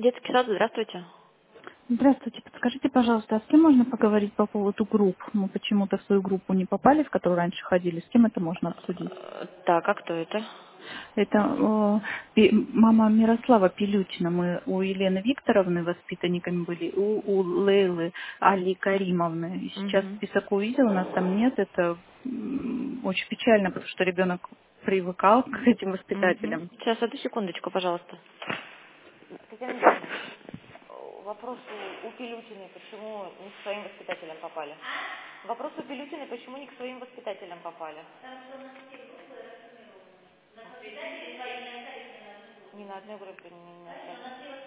Детский сад, здравствуйте. Здравствуйте, подскажите, пожалуйста, а с кем можно поговорить по поводу групп? Мы почему-то в свою группу не попали, в которую раньше ходили. С кем это можно обсудить? Так, а кто это? Это мама Мирослава Пилютина. Мы у Елены Викторовны воспитанниками были, у Лейлы Али Каримовны. И сейчас Угу. список увидел, у нас там нет. Это очень печально, потому что ребенок привыкал к этим Угу. воспитателям. Сейчас, одну секундочку, пожалуйста. Татьяна Николаевна, вопрос у Пилютиной, почему не к своим воспитателям попали? Вопрос у Пилютиной, почему не к своим воспитателям попали? Не на одной группе, не на остальных.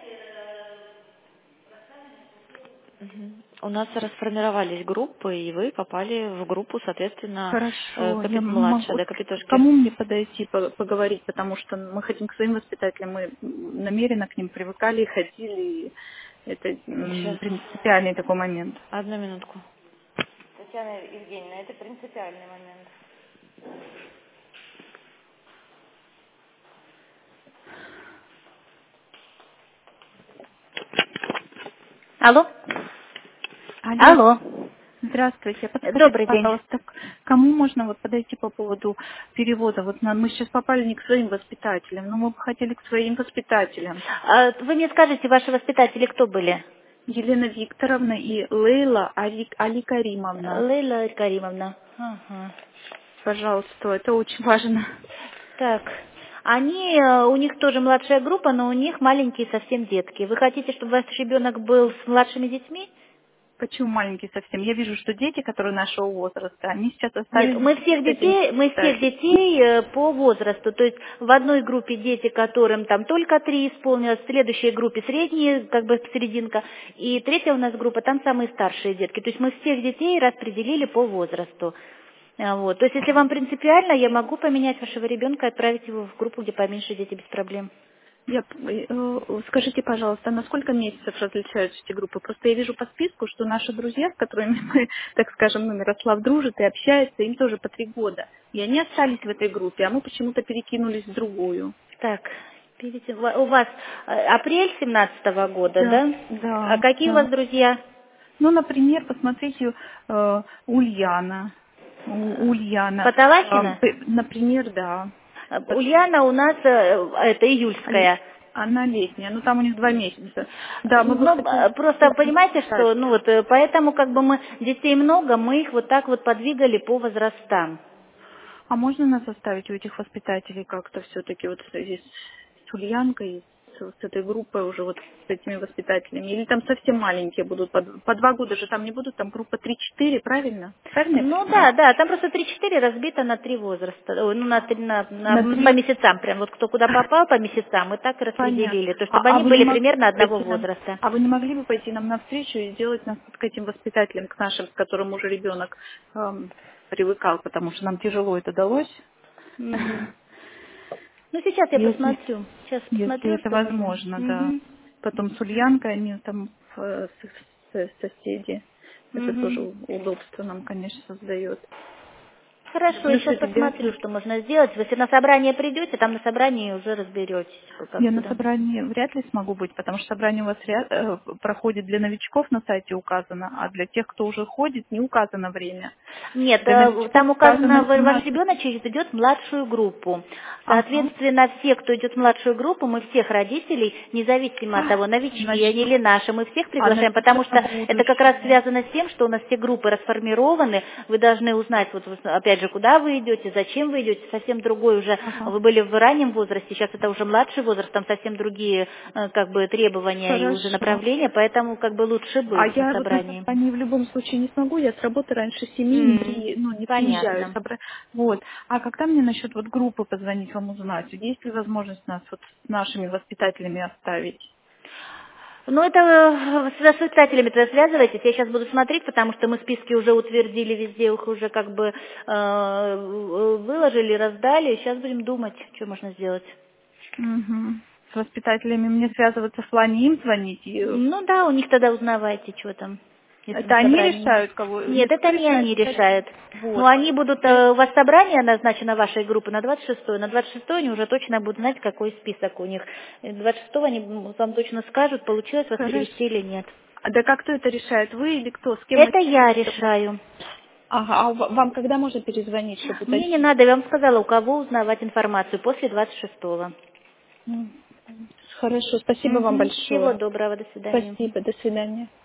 Мгм. У нас расформировались группы, и вы попали в группу, соответственно, Хорошо, я младшая, могу. да, К Капитошки. кому мне подойти поговорить, потому что мы хотим к своим воспитателям, мы намеренно к ним привыкали и ходили, и это Сейчас, принципиальный такой момент. одну минутку. Татьяна Евгеньевна, это принципиальный момент. Алло? Алло, Алло. здравствуйте. Подскажите, Добрый день. пожалуйста, к кому можно вот подойти по поводу перевода? Вот мы сейчас попали не к своим воспитателям, но мы бы хотели к своим воспитателям. Вы мне скажите, ваши воспитатели кто были? Елена Викторовна и Лейла Али Каримовна. Лейла Каримовна. Ага. Пожалуйста, это очень важно. Так, у них тоже младшая группа, но у них маленькие совсем детки. Вы хотите, чтобы ваш ребенок был с младшими детьми? Почему маленькие совсем? Я вижу, что дети, которые нашего возраста, они сейчас Нет, остались с этим мы всех воспитателем. детей по возрасту, то есть в одной группе дети, которым там только 3 исполнилось, в следующей группе средние, как бы серединка, и третья у нас группа, там самые старшие детки. То есть мы всех детей распределили по возрасту. Вот. То есть если вам принципиально, я могу поменять вашего ребенка и отправить его в группу, где поменьше дети без проблем. Скажите, пожалуйста, на сколько месяцев различаются эти группы? Просто я вижу по списку, что наши друзья, с которыми мы, так скажем, ну, Мирослав дружит и общается, им тоже по 3 года. И они остались в этой группе, а мы почему-то перекинулись в другую. Так, у вас апрель 17-го года, Да, да? А да, какие у вас да. друзья? Ну, например, посмотрите, Ульяна. Ульяна. Поталахина? Например, да. Ульяна у нас это Ле- июльская. Она летняя, ну там у них 2 месяца. Да, мы бы Ну, хотели просто понимаете, записать. что, поэтому как бы мы, детей много, мы их вот так вот подвигали по возрастам. А можно нас оставить у этих воспитателей как-то все-таки вот в связи с Ульянкой, с этой группой уже вот с этими воспитателями? Или там совсем маленькие будут, по 2 года же там не будут, там группа 3-4, правильно? Правильно я Ну понимаю? да, да, там просто 3-4 разбито на 3 возраста, ой, ну На по 3. месяцам, прям вот кто куда попал по месяцам, мы так и Понятно. распределили, то чтобы А они вы не были могли примерно бы одного пойти нам, возраста. а вы не могли бы пойти нам навстречу и сделать нас вот к этим воспитателям, к нашим, с которым уже ребенок привыкал, потому что нам тяжело это далось. Мгм. Ну сейчас я Если, посмотрю, сейчас если посмотрю, это что можно. возможно, да. Мгм. Потом с Ульянкой, они там соседи. Это тоже Мгм. удобство нам, конечно, создает. Да Хорошо, я плюс сейчас посмотрю, ребята. что можно сделать. Если на собрание придете, там на собрании уже разберетесь, как Я на куда. собрании вряд ли смогу быть, потому что собрание у вас проходит для новичков на сайте указано, а для тех, кто уже ходит, не указано время. Нет, Для новичков там указано, указано ваш 17. ребенок идет в младшую группу. Ага. Соответственно, все, кто идет в младшую группу, мы всех родителей, независимо от того, новички Значит, они или наши, мы всех а приглашаем, напишем потому на что это как раз будущее. связано с тем, что у нас все группы расформированы, вы должны узнать, вот опять же, куда вы идете, зачем вы идете, совсем другой уже, Ага. вы были в раннем возрасте, сейчас это уже младший возраст, там совсем другие как бы требования и уже Хорошо. направления, поэтому как бы лучше А быть на я вот на собрании. собрании в любом случае не смогу, я с работы раньше 7 М, не приезжаю. Понятно. Вот. А когда мне насчет вот группы позвонить вам узнать? Есть ли возможность нас вот с нашими воспитателями оставить? Ну, это с воспитателями тогда связывайтесь. Я сейчас буду смотреть, потому что мы списки уже утвердили везде, их уже как бы выложили, раздали. Сейчас будем думать, что можно сделать. Мгм. С воспитателями мне связываться в плане им звонить. Ну да, у них тогда узнавайте, что там. Это они решают, кого? Нет, это не они решают. Вот. Но они будут, у вас собрание назначено вашей группы на 26-е. На 26-е они уже точно будут знать, какой список у них. 26-го они вам точно скажут, получилось вас перевести или нет. Да как кто это решает? Вы или кто? С кем? Это я решаю. Ага, а вам когда можно перезвонить, чтобы уточнить? Мне не надо, я вам сказала, у кого узнавать информацию после 26-го. Хорошо, спасибо вам большое. Всего доброго, до свидания. Спасибо, до свидания.